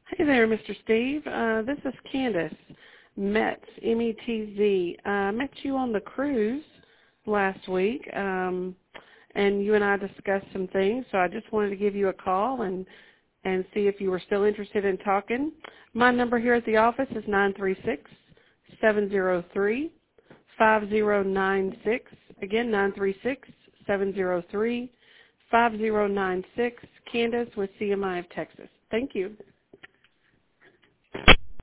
Hey there, Mr. Steve. This is Candace Metz, M-E-T-Z. I met you on the cruise last week, and you and I discussed some things, so I just wanted to give you a call and see if you were still interested in talking. My number here at the office is 936-703-5096. Again, 936-703-5096. Candace with CMI of Texas. Thank you.